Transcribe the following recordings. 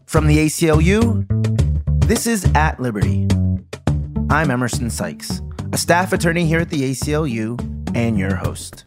From the ACLU, this is At Liberty. I'm Emerson Sykes, a staff attorney here at the ACLU and your host.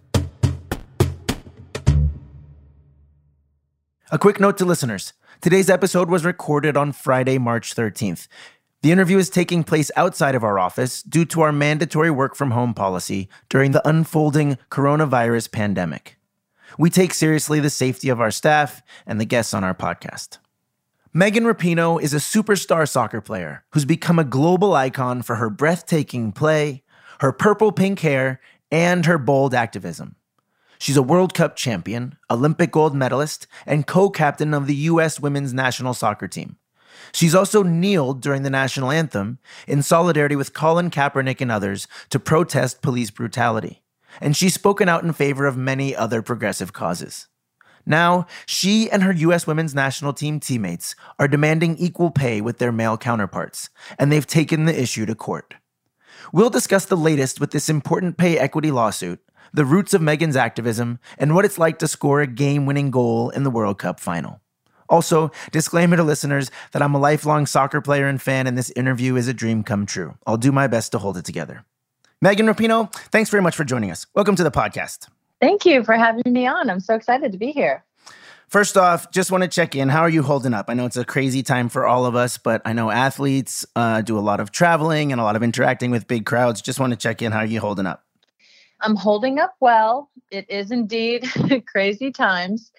A quick note to listeners. Today's episode was recorded on Friday, March 13th. The interview is taking place outside of our office due to our mandatory work from home policy during the unfolding coronavirus pandemic. We take seriously the safety of our staff and the guests on our podcast. Megan Rapinoe is a superstar soccer player who's become a global icon for her breathtaking play, her purple-pink hair, and her bold activism. She's a World Cup champion, Olympic gold medalist, and co-captain of the U.S. women's national soccer team. She's also kneeled during the national anthem in solidarity with Colin Kaepernick and others to protest police brutality. And she's spoken out in favor of many other progressive causes. Now, she and her U.S. women's national team teammates are demanding equal pay with their male counterparts, and they've taken the issue to court. We'll discuss the latest with this important pay equity lawsuit, the roots of Megan's activism, and what it's like to score a game-winning goal in the World Cup final. Also, disclaimer to listeners that I'm a lifelong soccer player and fan, and this interview is a dream come true. I'll do my best to hold it together. Megan Rapinoe, thanks very much for joining us. Welcome to the podcast. Thank you for having me on. I'm so excited to be here. First off, just want to check in. How are you holding up? I know it's a crazy time for all of us, but I know athletes do a lot of traveling and a lot of interacting with big crowds. Just want to check in. How are you holding up? I'm holding up well. It is indeed crazy times.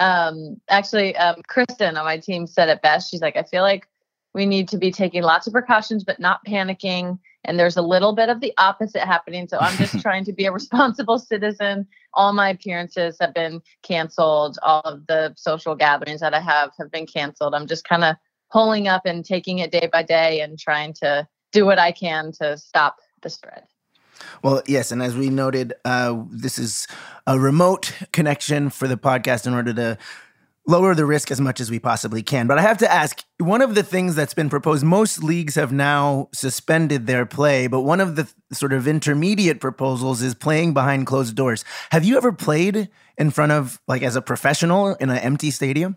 Actually, Kristen on my team said it best. She's like, I feel like we need to be taking lots of precautions, but not panicking. And there's a little bit of the opposite happening. So I'm just trying to be a responsible citizen. All my appearances have been canceled. All of the social gatherings that I have been canceled. I'm just kind of pulling up and taking it day by day and trying to do what I can to stop the spread. Well, yes. And as we noted, this is a remote connection for the podcast in order to lower the risk as much as we possibly can. But I have to ask, one of the things that's been proposed, most leagues have now suspended their play, but one of the sort of intermediate proposals is playing behind closed doors. Have you ever played in front of, like, as a professional in an empty stadium?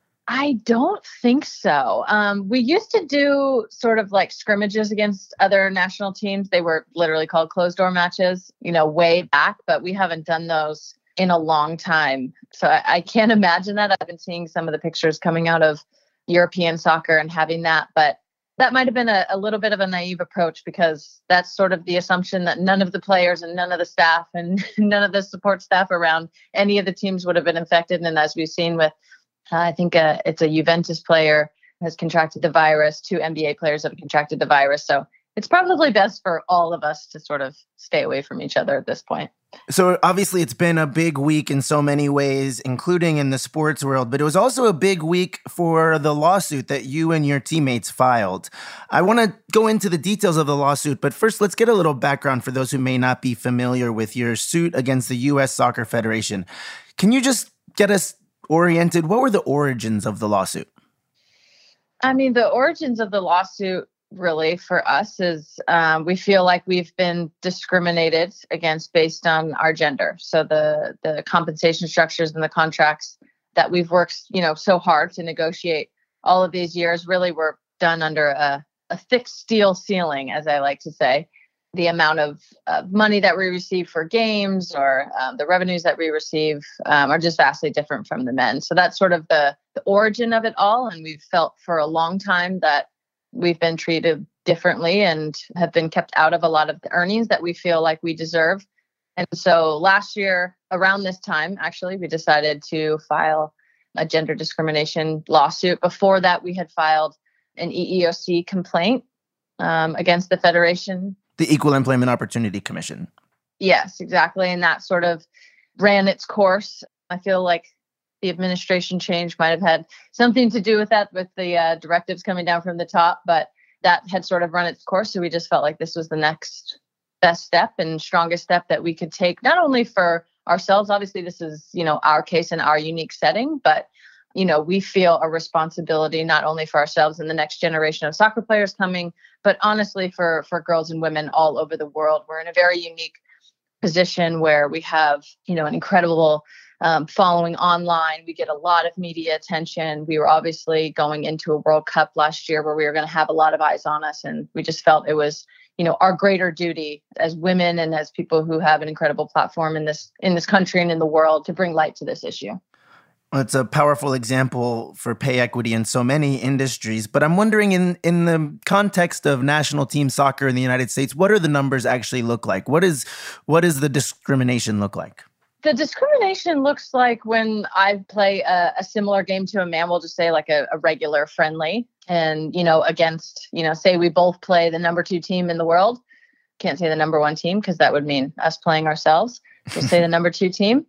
I don't think so. We used to do sort of like scrimmages against other national teams. They were literally called closed door matches, way back, but we haven't done those in a long time. So I can't imagine that. I've been seeing some of the pictures coming out of European soccer and having that, but that might have been a little bit of a naive approach because that's sort of the assumption that none of the players and none of the staff and none of the support staff around any of the teams would have been infected. And as we've seen with, I think it's a Juventus player has contracted the virus, 2 NBA players have contracted the virus. So it's probably best for all of us to sort of stay away from each other at this point. So obviously it's been a big week in so many ways, including in the sports world, but it was also a big week for the lawsuit that you and your teammates filed. I want to go into the details of the lawsuit, but first let's get a little background for those who may not be familiar with your suit against the U.S. Soccer Federation. Can you just get us oriented? What were the origins of the lawsuit? I mean, the origins of the lawsuit really for us is we feel like we've been discriminated against based on our gender. So the compensation structures and the contracts that we've worked, so hard to negotiate all of these years really were done under a thick steel ceiling, as I like to say. The amount of money that we receive for games or the revenues that we receive are just vastly different from the men. So that's sort of the origin of it all. And we've felt for a long time that we've been treated differently and have been kept out of a lot of the earnings that we feel like we deserve. And so last year, around this time, actually, we decided to file a gender discrimination lawsuit. Before that, we had filed an EEOC complaint against the Federation. The Equal Employment Opportunity Commission. Yes, exactly. And that sort of ran its course. I feel like the administration change might have had something to do with that, with the directives coming down from the top, but that had sort of run its course. So we just felt like this was the next best step and strongest step that we could take, not only for ourselves. Obviously, this is, our case in our unique setting, but, we feel a responsibility not only for ourselves and the next generation of soccer players coming, but honestly for girls and women all over the world. We're in a very unique position where we have, an incredible following online. We get a lot of media attention. We were obviously going into a World Cup last year where we were going to have a lot of eyes on us. And we just felt it was, our greater duty as women and as people who have an incredible platform in this country and in the world to bring light to this issue. Well, it's a powerful example for pay equity in so many industries. But I'm wondering, in the context of national team soccer in the United States, what do the numbers actually look like? What is the discrimination look like? The discrimination looks like when I play a similar game to a man, we'll just say like a regular friendly. And, against, say we both play the number 2 team in the world. Can't say the number 1 team because that would mean us playing ourselves. We'll say the number 2 team.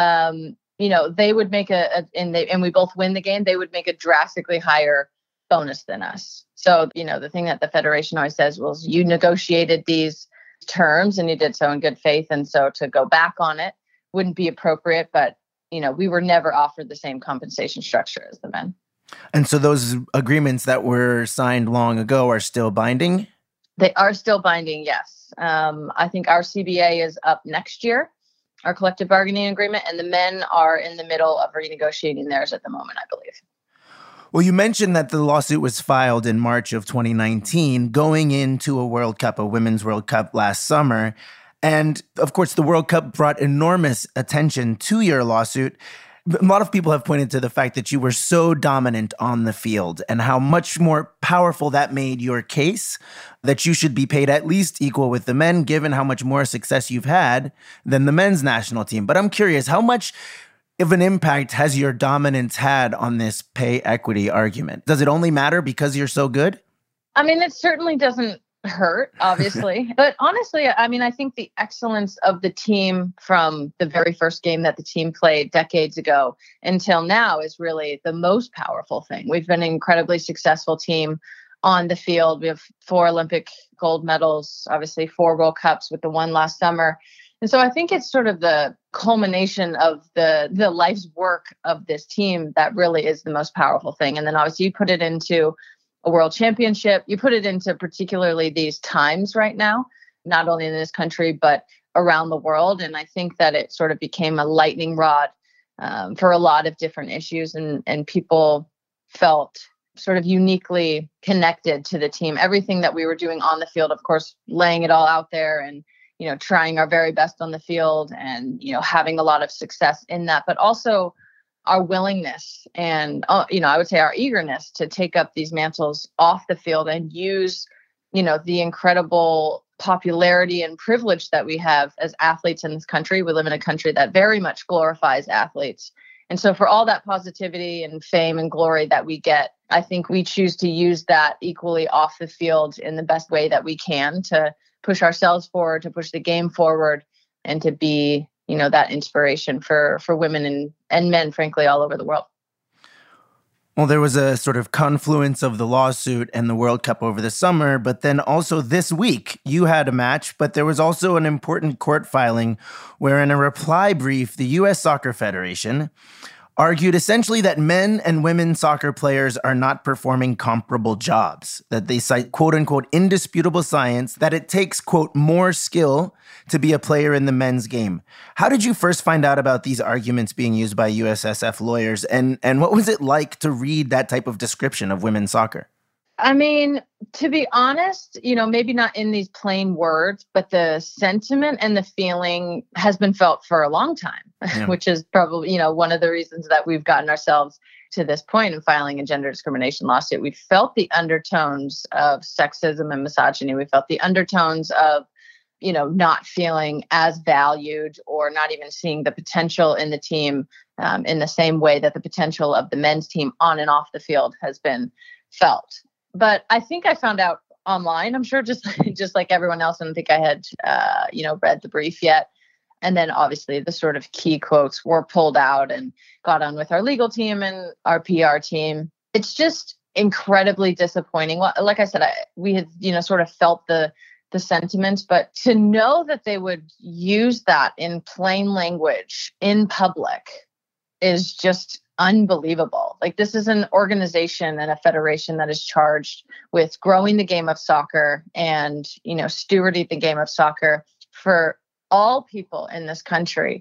They would make and we both win the game, they would make a drastically higher bonus than us. So, the thing that the Federation always says was you negotiated these terms and you did so in good faith. And so to go back on it wouldn't be appropriate. But, we were never offered the same compensation structure as the men. And so those agreements that were signed long ago are still binding? They are still binding, yes. I think our CBA is up next year, our collective bargaining agreement, and the men are in the middle of renegotiating theirs at the moment, I believe. Well, you mentioned that the lawsuit was filed in March of 2019, going into a World Cup, a Women's World Cup last summer. And of course, the World Cup brought enormous attention to your lawsuit. A lot of people have pointed to the fact that you were so dominant on the field and how much more powerful that made your case, that you should be paid at least equal with the men, given how much more success you've had than the men's national team. But I'm curious, how much of an impact has your dominance had on this pay equity argument? Does it only matter because you're so good? I mean, it certainly doesn't hurt, obviously. But honestly, I think the excellence of the team from the very first game that the team played decades ago until now is really the most powerful thing. We've been an incredibly successful team on the field. We have 4 Olympic gold medals, obviously 4 World Cups with the one last summer. And so I think it's sort of the culmination of the life's work of this team that really is the most powerful thing. And then obviously you put it into a world championship. You put it into particularly these times right now, not only in this country, but around the world. And I think that it sort of became a lightning rod for a lot of different issues. And people felt sort of uniquely connected to the team. Everything that we were doing on the field, of course, laying it all out there and, trying our very best on the field and, having a lot of success in that, but also our willingness and, I would say our eagerness to take up these mantles off the field and use, the incredible popularity and privilege that we have as athletes in this country. We live in a country that very much glorifies athletes. And so for all that positivity and fame and glory that we get, I think we choose to use that equally off the field in the best way that we can to push ourselves forward, to push the game forward, and to be that inspiration for women and men, frankly, all over the world. Well, there was a sort of confluence of the lawsuit and the World Cup over the summer, but then also this week you had a match, but there was also an important court filing where in a reply brief, the U.S. Soccer Federation argued essentially that men and women soccer players are not performing comparable jobs, that they cite quote unquote indisputable science, that it takes quote more skill to be a player in the men's game. How did you first find out about these arguments being used by USSF lawyers? And what was it like to read that type of description of women's soccer? I mean, to be honest, maybe not in these plain words, but the sentiment and the feeling has been felt for a long time, which is probably, one of the reasons that we've gotten ourselves to this point in filing a gender discrimination lawsuit. We felt the undertones of sexism and misogyny. We felt the undertones of, not feeling as valued or not even seeing the potential in the team in the same way that the potential of the men's team on and off the field has been felt. But I think I found out online, I'm sure just like everyone else. I don't think I had, read the brief yet. And then obviously the sort of key quotes were pulled out and got on with our legal team and our PR team. It's just incredibly disappointing. Well, like I said, we had, sort of felt the sentiments, but to know that they would use that in plain language in public is just unbelievable. Like, this is an organization and a federation that is charged with growing the game of soccer and, stewarding the game of soccer for all people in this country.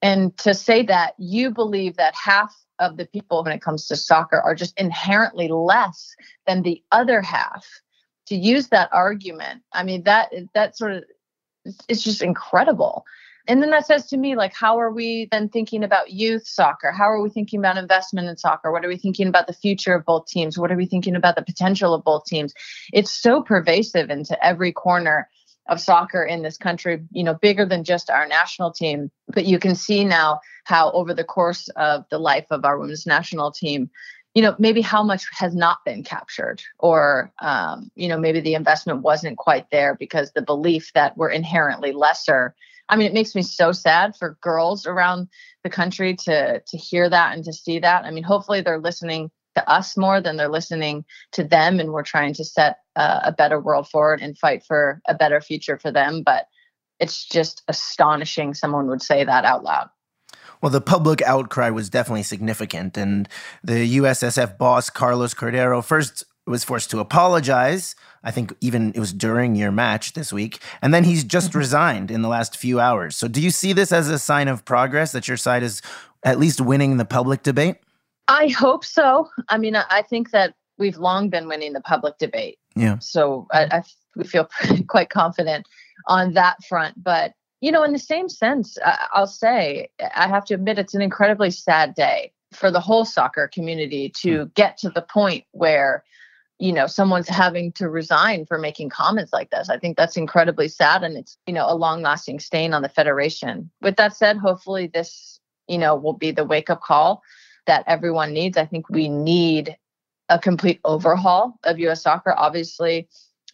And to say that you believe that half of the people when it comes to soccer are just inherently less than the other half, to use that argument, I mean, that sort of, it's just incredible. And then that says to me, like, how are we then thinking about youth soccer? How are we thinking about investment in soccer? What are we thinking about the future of both teams? What are we thinking about the potential of both teams? It's so pervasive into every corner of soccer in this country, bigger than just our national team. But you can see now how over the course of the life of our women's national team, maybe how much has not been captured, or, maybe the investment wasn't quite there because the belief that we're inherently lesser. I mean, it makes me so sad for girls around the country to hear that and to see that. I mean, hopefully they're listening to us more than they're listening to them, and we're trying to set a better world forward and fight for a better future for them. But it's just astonishing someone would say that out loud. Well, the public outcry was definitely significant, and the USSF boss, Carlos Cordero, first was forced to apologize. I think even it was during your match this week. And then he's just resigned in the last few hours. So do you see this as a sign of progress, that your side is at least winning the public debate? I hope so. I mean, I think that we've long been winning the public debate. Yeah. So we feel quite confident on that front. But, in the same sense, I'll say, I have to admit, it's an incredibly sad day for the whole soccer community to get to the point where, someone's having to resign for making comments like this. I think that's incredibly sad, and it's, a long-lasting stain on the federation. With that said, hopefully this, will be the wake-up call that everyone needs. I think we need a complete overhaul of U.S. soccer. Obviously,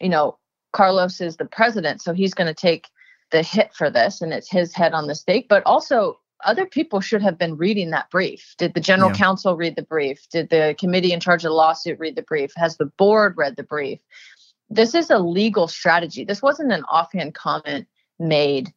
Carlos is the president, so he's going to take the hit for this, and it's his head on the stake. But also, other people should have been reading that brief. Did the general counsel read the brief? Did the committee in charge of the lawsuit read the brief? Has the board read the brief? This is a legal strategy. This wasn't an offhand comment made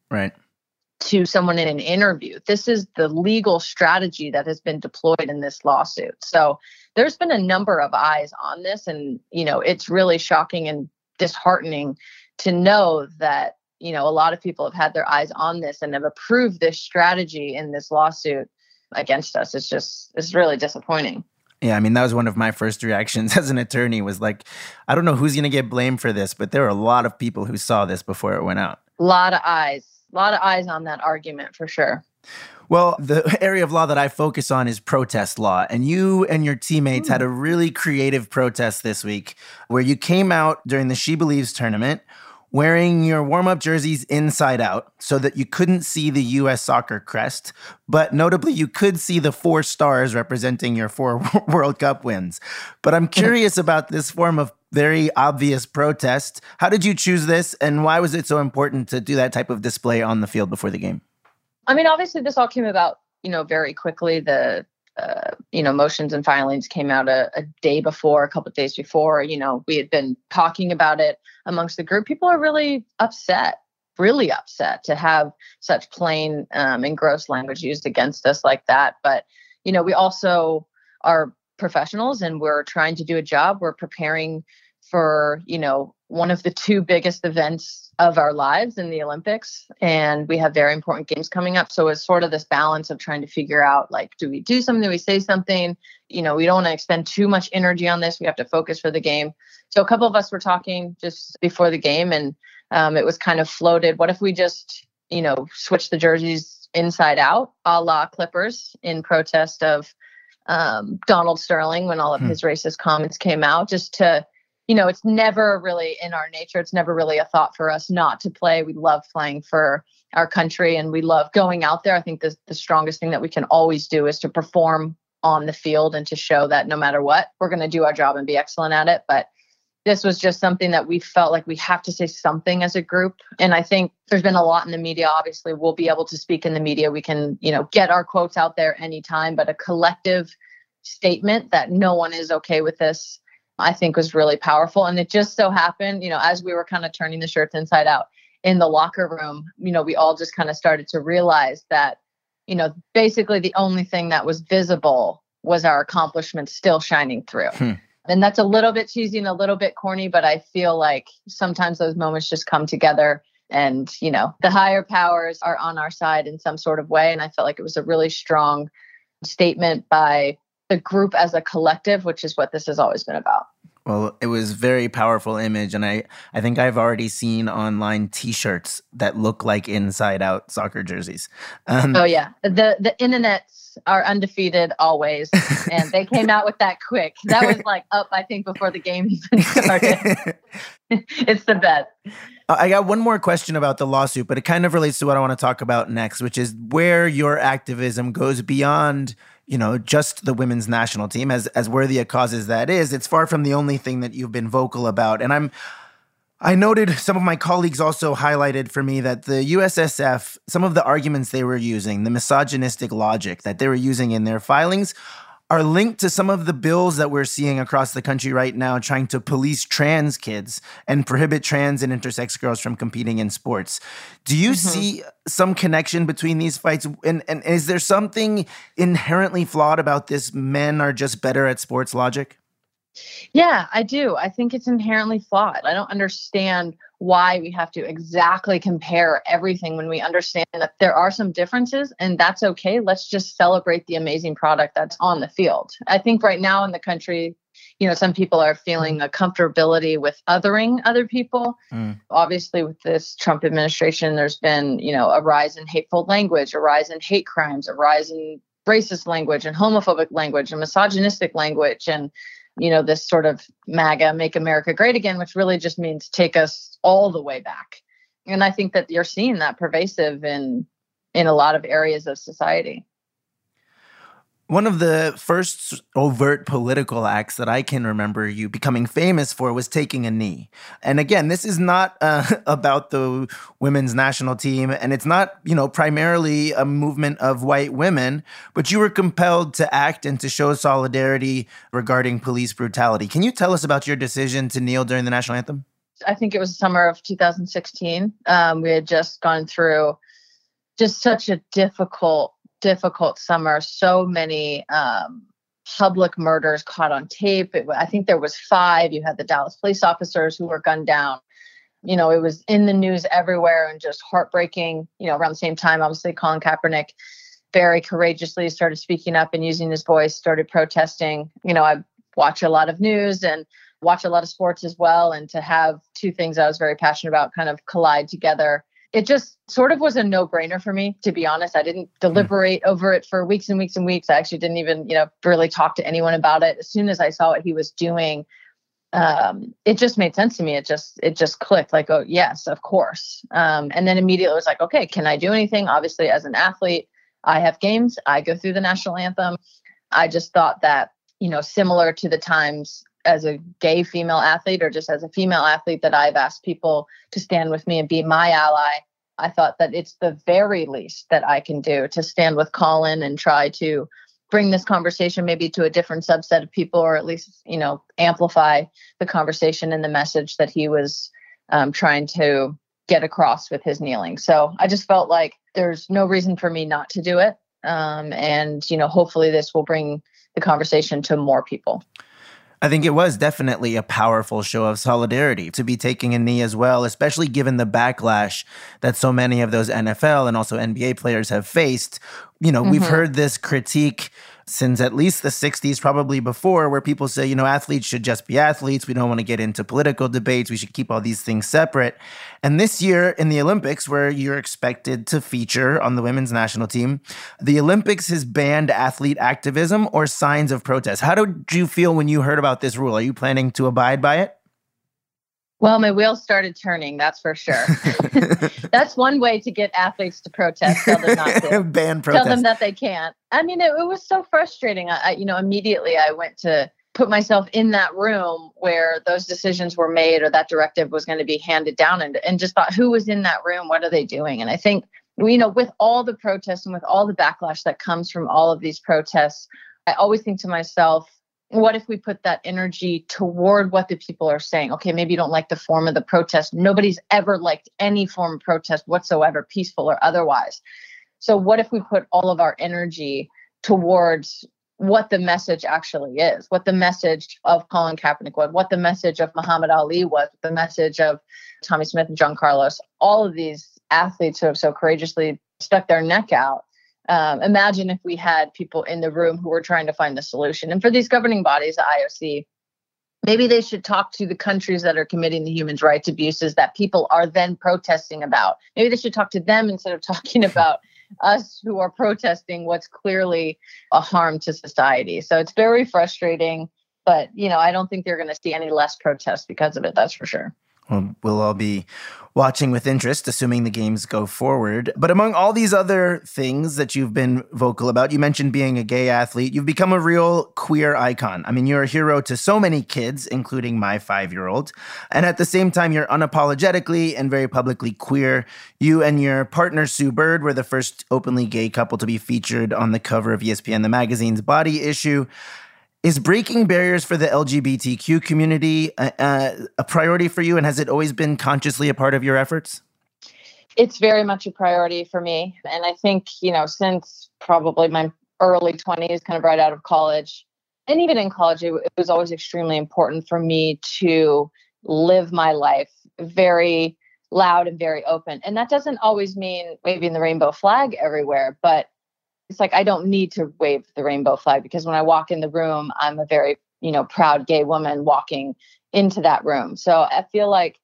to someone in an interview. This is the legal strategy that has been deployed in this lawsuit. So there's been a number of eyes on this, and, it's really shocking and disheartening to know that, a lot of people have had their eyes on this and have approved this strategy in this lawsuit against us. It's really disappointing. Yeah, I mean, that was one of my first reactions as an attorney, was like, I don't know who's going to get blamed for this, but there are a lot of people who saw this before it went out. A lot of eyes on that argument, for sure. Well, the area of law that I focus on is protest law. And you and your teammates had a really creative protest this week where you came out during the She Believes tournament wearing your warm-up jerseys inside out so that you couldn't see the U.S. soccer crest. But notably, you could see the 4 stars representing your 4 World Cup wins. But I'm curious about this form of very obvious protest. How did you choose this, and why was it so important to do that type of display on the field before the game? I mean, obviously, this all came about, very quickly. The motions and filings came out a day before, a couple of days before. We had been talking about it amongst the group. People are really upset to have such plain and gross language used against us like that. But, we also are professionals, and we're trying to do a job. We're preparing for, one of the 2 biggest events of our lives in the Olympics. And we have very important games coming up. So it's sort of this balance of trying to figure out, like, do we do something? Do we say something? We don't want to expend too much energy on this. We have to focus for the game. So a couple of us were talking just before the game, and it was kind of floated. What if we just, switch the jerseys inside out, a la Clippers, in protest of Donald Sterling when all of his racist comments came out, just to, it's never really in our nature. It's never really a thought for us not to play. We love playing for our country, and we love going out there. I think the strongest thing that we can always do is to perform on the field and to show that no matter what, we're going to do our job and be excellent at it. But this was just something that we felt like we have to say something as a group. And I think there's been a lot in the media. Obviously, we'll be able to speak in the media. We can, get our quotes out there anytime, but a collective statement that no one is okay with this, I think, was really powerful. And it just so happened, as we were kind of turning the shirts inside out in the locker room, we all just kind of started to realize that, basically the only thing that was visible was our accomplishments still shining through. And that's a little bit cheesy and a little bit corny, but I feel like sometimes those moments just come together And, the higher powers are on our side in some sort of way. And I felt like it was a really strong statement by the group as a collective, which is what this has always been about. Well, it was very powerful image. And I think I've already seen online T-shirts that look like inside out soccer jerseys. Oh, yeah. The internets are undefeated always. And they came out with that quick. That was up, I think, before the game even started. It's the best. I got one more question about the lawsuit, but it kind of relates to what I want to talk about next, which is where your activism goes beyond, just the women's national team. As worthy a cause as that is, it's far from the only thing that you've been vocal about. And I noted some of my colleagues also highlighted for me that the USSF, some of the arguments they were using, the misogynistic logic that they were using in their filings, are linked to some of the bills that we're seeing across the country right now trying to police trans kids and prohibit trans and intersex girls from competing in sports. Do you see some connection between these fights? And is there something inherently flawed about this? Men are just better at sports logic? Yeah, I do. I think it's inherently flawed. I don't understand why we have to exactly compare everything when we understand that there are some differences, and that's okay. Let's just celebrate the amazing product that's on the field. I think right now in the country, some people are feeling a comfortability with othering other people. Obviously, with this Trump administration, there's been, a rise in hateful language, a rise in hate crimes, a rise in racist language and homophobic language and misogynistic language. And this sort of MAGA, Make America Great Again, which really just means take us all the way back. And I think that you're seeing that pervasive in a lot of areas of society. One of the first overt political acts that I can remember you becoming famous for was taking a knee. And again, this is not about the women's national team, and it's not, primarily a movement of white women, but you were compelled to act and to show solidarity regarding police brutality. Can you tell us about your decision to kneel during the national anthem? I think it was the summer of 2016. We had just gone through just such a difficult summer. So many public murders caught on tape. I think there was 5. You had the Dallas police officers who were gunned down. It was in the news everywhere and just heartbreaking. Around the same time, obviously, Colin Kaepernick very courageously started speaking up and using his voice, started protesting. I watch a lot of news and watch a lot of sports as well. And to have two things I was very passionate about kind of collide together, it just sort of was a no-brainer for me, to be honest. I didn't deliberate over it for weeks and weeks and weeks. I actually didn't even, really talk to anyone about it. As soon as I saw what he was doing, it just made sense to me. It just clicked like, oh, yes, of course. And then immediately it was like, okay, can I do anything? Obviously, as an athlete, I have games. I go through the national anthem. I just thought that, similar to the times as a gay female athlete or just as a female athlete that I've asked people to stand with me and be my ally, I thought that it's the very least that I can do to stand with Colin and try to bring this conversation maybe to a different subset of people, or at least, amplify the conversation and the message that he was trying to get across with his kneeling. So I just felt like there's no reason for me not to do it. And hopefully this will bring the conversation to more people. I think it was definitely a powerful show of solidarity to be taking a knee as well, especially given the backlash that so many of those NFL and also NBA players have faced. We've heard this critique since at least the 60s, probably before, where people say, athletes should just be athletes. We don't want to get into political debates. We should keep all these things separate. And this year in the Olympics, where you're expected to feature on the women's national team, the Olympics has banned athlete activism or signs of protest. How did you feel when you heard about this rule? Are you planning to abide by it? Well, my wheels started turning, that's for sure. That's one way to get athletes to protest. Tell them not to. Ban protest. Tell them that they can't. I mean, it was so frustrating. Immediately I went to put myself in that room where those decisions were made or that directive was going to be handed down and just thought, who was in that room? What are they doing? And I think, with all the protests and with all the backlash that comes from all of these protests, I always think to myself, what if we put that energy toward what the people are saying? Okay, maybe you don't like the form of the protest. Nobody's ever liked any form of protest whatsoever, peaceful or otherwise. So what if we put all of our energy towards what the message actually is, what the message of Colin Kaepernick was, what the message of Muhammad Ali was, the message of Tommy Smith and John Carlos, all of these athletes who have so courageously stuck their neck out. Imagine if we had people in the room who were trying to find the solution. And for these governing bodies, the IOC, maybe they should talk to the countries that are committing the human rights abuses that people are then protesting about. Maybe they should talk to them instead of talking about us who are protesting what's clearly a harm to society. So it's very frustrating, but I don't think they're going to see any less protests because of it. That's for sure. Well, we'll all be watching with interest, assuming the games go forward. But among all these other things that you've been vocal about, you mentioned being a gay athlete. You've become a real queer icon. I mean, you're a hero to so many kids, including my 5-year-old. And at the same time, you're unapologetically and very publicly queer. You and your partner, Sue Bird, were the first openly gay couple to be featured on the cover of ESPN, the magazine's Body issue. Is breaking barriers for the LGBTQ community a priority for you? And has it always been consciously a part of your efforts? It's very much a priority for me. And I think, since probably my early 20s, kind of right out of college, and even in college, it was always extremely important for me to live my life very loud and very open. And that doesn't always mean waving the rainbow flag everywhere, but it's like I don't need to wave the rainbow flag because when I walk in the room, I'm a very, proud gay woman walking into that room. So I feel like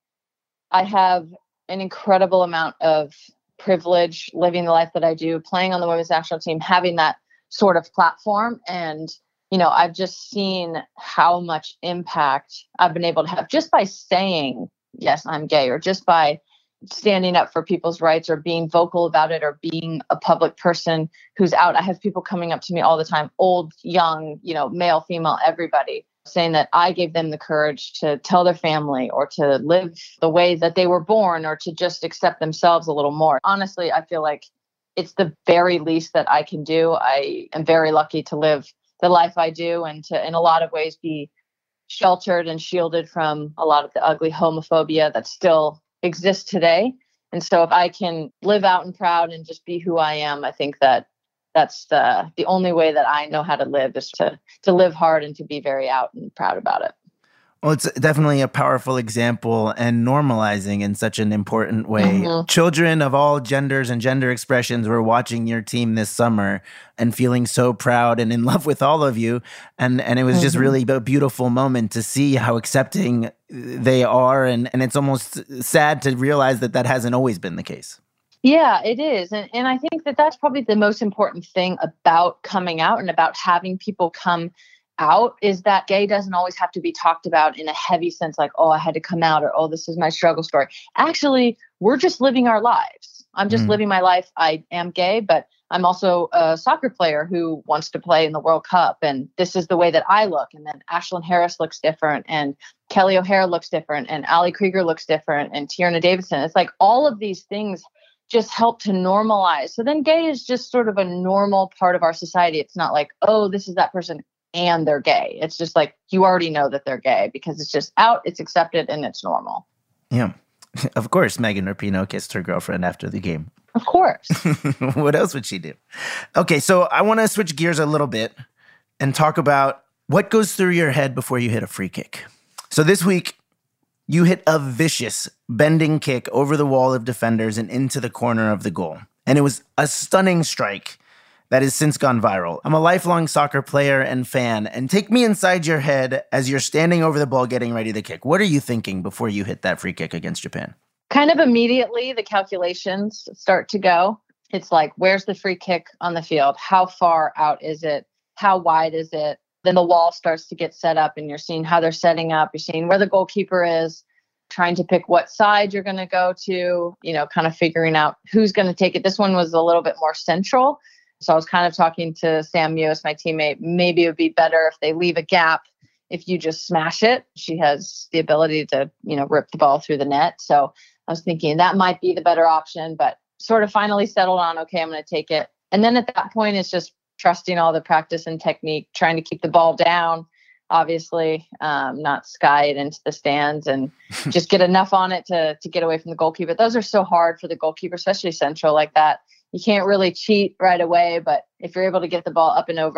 I have an incredible amount of privilege living the life that I do, playing on the women's national team, having that sort of platform. And, I've just seen how much impact I've been able to have just by saying, yes, I'm gay, or just by standing up for people's rights or being vocal about it or being a public person who's out. I have people coming up to me all the time, old, young, male, female, everybody, saying that I gave them the courage to tell their family or to live the way that they were born or to just accept themselves a little more. Honestly, I feel like it's the very least that I can do. I am very lucky to live the life I do and to, in a lot of ways, be sheltered and shielded from a lot of the ugly homophobia that still exists today. And so if I can live out and proud and just be who I am, I think that's the only way that I know how to live is to live hard and to be very out and proud about it. Well, it's definitely a powerful example and normalizing in such an important way. Mm-hmm. Children of all genders and gender expressions were watching your team this summer and feeling so proud and in love with all of you. And it was just really a beautiful moment to see how accepting they are. And it's almost sad to realize that hasn't always been the case. Yeah, it is. And I think that's probably the most important thing about coming out and about having people come out is that gay doesn't always have to be talked about in a heavy sense, like, oh, I had to come out or, oh, this is my struggle story. Actually, we're just living our lives. I'm just living my life. I am gay, but I'm also a soccer player who wants to play in the World Cup. And this is the way that I look. And then Ashlyn Harris looks different and Kelly O'Hara looks different and Ali Krieger looks different and Tierna Davidson. It's like all of these things just help to normalize. So then gay is just sort of a normal part of our society. It's not like, oh, this is that person and they're gay. It's just like you already know that they're gay because it's just out, it's accepted, and it's normal. Yeah. Of course, Megan Rapinoe kissed her girlfriend after the game. Of course. What else would she do? Okay, so I want to switch gears a little bit and talk about what goes through your head before you hit a free kick. So this week, you hit a vicious bending kick over the wall of defenders and into the corner of the goal. And it was a stunning strike that has since gone viral. I'm a lifelong soccer player and fan, and take me inside your head as you're standing over the ball getting ready to kick. What are you thinking before you hit that free kick against Japan? Kind of immediately, the calculations start to go. It's like, where's the free kick on the field? How far out is it? How wide is it? Then the wall starts to get set up and you're seeing how they're setting up. You're seeing where the goalkeeper is, trying to pick what side you're going to go to, kind of figuring out who's going to take it. This one was a little bit more central. So I was kind of talking to Sam Mewis, my teammate, maybe it would be better if they leave a gap if you just smash it. She has the ability to, rip the ball through the net. So I was thinking that might be the better option, but sort of finally settled on, okay, I'm going to take it. And then at that point, it's just trusting all the practice and technique, trying to keep the ball down, obviously, not sky it into the stands and just get enough on it to get away from the goalkeeper. Those are so hard for the goalkeeper, especially central like that. You can't really cheat right away, but if you're able to get the ball up and over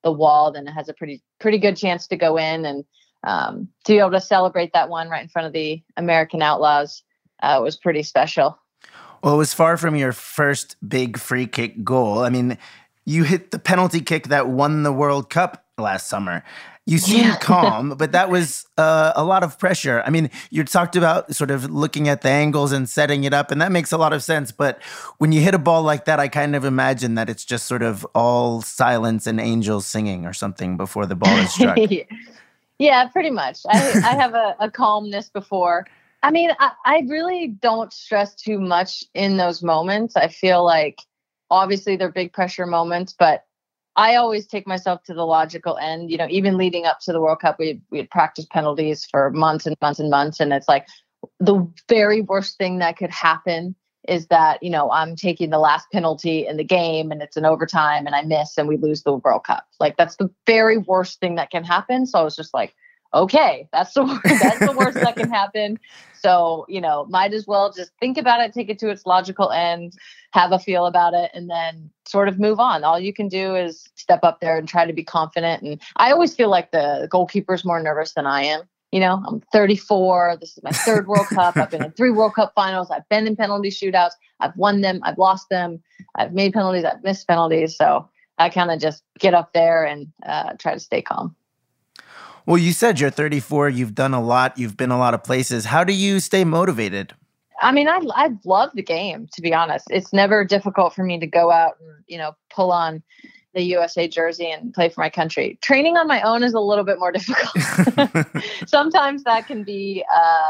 the wall, then it has a pretty good chance to go in. And to be able to celebrate that one right in front of the American Outlaws was pretty special. Well, it was far from your first big free kick goal. I mean, you hit the penalty kick that won the World Cup last summer. You seemed calm, but that was a lot of pressure. I mean, you talked about sort of looking at the angles and setting it up, and that makes a lot of sense. But when you hit a ball like that, I kind of imagine that it's just sort of all silence and angels singing or something before the ball is struck. Yeah, pretty much. I have a calmness before. I mean, I really don't stress too much in those moments. I feel like obviously they're big pressure moments, but I always take myself to the logical end. You know, even leading up to the World Cup, we had practiced penalties for months and months and months. And it's like the very worst thing that could happen is that, you know, I'm taking the last penalty in the game and it's an overtime and I miss and we lose the World Cup. Like that's the very worst thing that can happen. So I was just like, okay, that's the worst that can happen. So, you know, might as well just think about it, take it to its logical end, have a feel about it, and then sort of move on. All you can do is step up there and try to be confident. And I always feel like the goalkeeper is more nervous than I am. You know, I'm 34. This is my third World Cup. I've been in 3 World Cup finals. I've been in penalty shootouts. I've won them. I've lost them. I've made penalties. I've missed penalties. So I kind of just get up there and try to stay calm. Well, you said you're 34. You've done a lot. You've been a lot of places. How do you stay motivated? I mean, I love the game, to be honest. It's never difficult for me to go out and, you know, pull on the USA jersey and play for my country. Training on my own is a little bit more difficult. Sometimes that can be,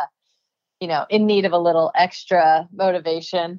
you know, in need of a little extra motivation.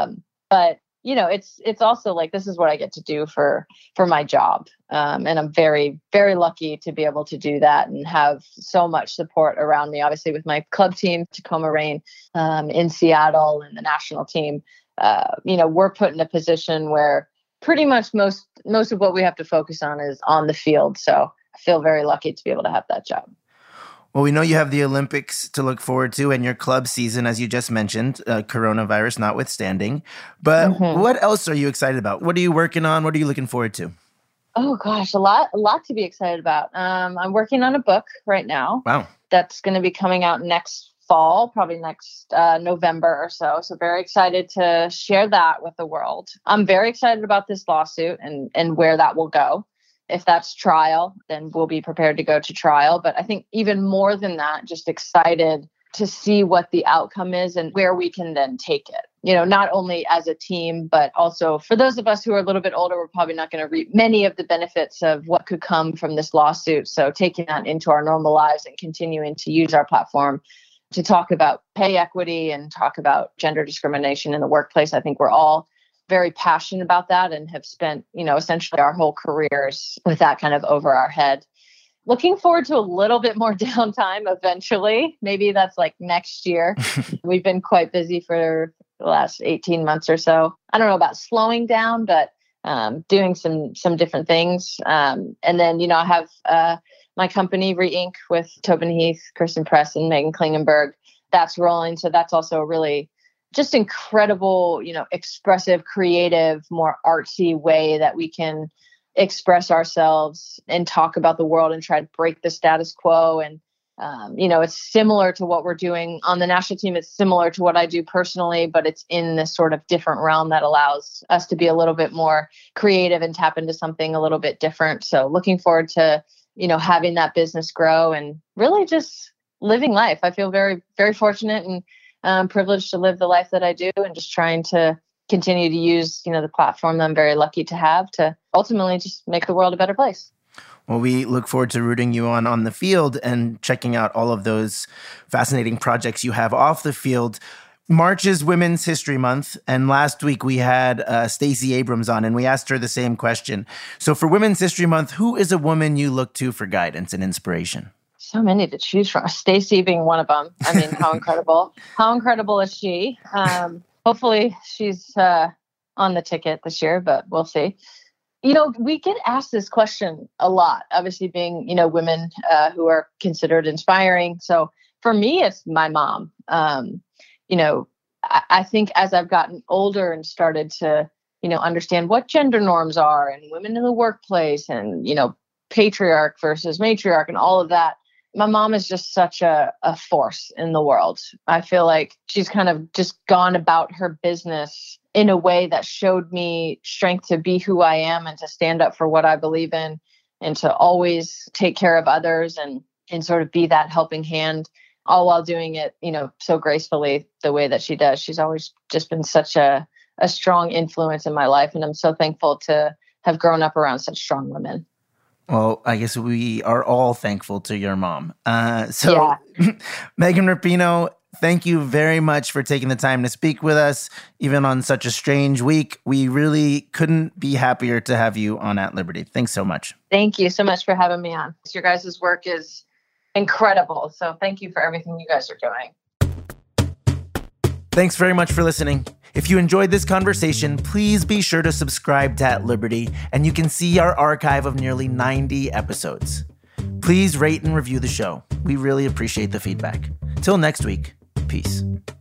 But you know, it's also like, this is what I get to do for my job. And I'm very, very lucky to be able to do that and have so much support around me, obviously with my club team, Tacoma Rain, in Seattle, and the national team. You know, we're put in a position where pretty much most of what we have to focus on is on the field. So I feel very lucky to be able to have that job. Well, we know you have the Olympics to look forward to and your club season, as you just mentioned, coronavirus notwithstanding. But what else are you excited about? What are you working on? What are you looking forward to? Oh, gosh, a lot to be excited about. I'm working on a book right now. Wow. That's going to be coming out next fall, probably next November or so. So very excited to share that with the world. I'm very excited about this lawsuit and where that will go. If that's trial, then we'll be prepared to go to trial. But I think even more than that, just excited to see what the outcome is and where we can then take it. You know, not only as a team, but also for those of us who are a little bit older, we're probably not going to reap many of the benefits of what could come from this lawsuit. So taking that into our normal lives and continuing to use our platform to talk about pay equity and talk about gender discrimination in the workplace. I think we're all very passionate about that and have spent, you know, essentially our whole careers with that kind of over our head. Looking forward to a little bit more downtime eventually. Maybe that's like next year. We've been quite busy for the last 18 months or so. I don't know about slowing down, but doing some different things. And then, you know, I have my company Re-Ink with Tobin Heath, Kirsten Press, and Megan Klingenberg. That's rolling. So that's also a really just incredible, you know, expressive, creative, more artsy way that we can express ourselves and talk about the world and try to break the status quo. And, you know, it's similar to what we're doing on the national team. It's similar to what I do personally, but it's in this sort of different realm that allows us to be a little bit more creative and tap into something a little bit different. So looking forward to, you know, having that business grow and really just living life. I feel very, very fortunate and privileged to live the life that I do and just trying to continue to use, you know, the platform that I'm very lucky to have to ultimately just make the world a better place. Well, we look forward to rooting you on the field and checking out all of those fascinating projects you have off the field. March is Women's History Month, and last week we had Stacey Abrams on, and we asked her the same question. So for Women's History Month, who is a woman you look to for guidance and inspiration? So many to choose from. Stacey being one of them. I mean, how incredible. How incredible is she? Hopefully she's on the ticket this year, but we'll see. You know, we get asked this question a lot, obviously being, you know, women who are considered inspiring. So for me, it's my mom. You know, I think as I've gotten older and started to understand what gender norms are and women in the workplace and, patriarch versus matriarch and all of that. My mom is just such a force in the world. I feel like she's kind of just gone about her business in a way that showed me strength to be who I am and to stand up for what I believe in and to always take care of others and sort of be that helping hand, all while doing it, so gracefully the way that she does. She's always just been such a strong influence in my life. And I'm so thankful to have grown up around such strong women. Well, I guess we are all thankful to your mom. Megan Rapinoe, thank you very much for taking the time to speak with us, even on such a strange week. We really couldn't be happier to have you on At Liberty. Thanks so much. Thank you so much for having me on. Your guys' work is incredible. So thank you for everything you guys are doing. Thanks very much for listening. If you enjoyed this conversation, please be sure to subscribe to At Liberty, and you can see our archive of nearly 90 episodes. Please rate and review the show. We really appreciate the feedback. Till next week, peace.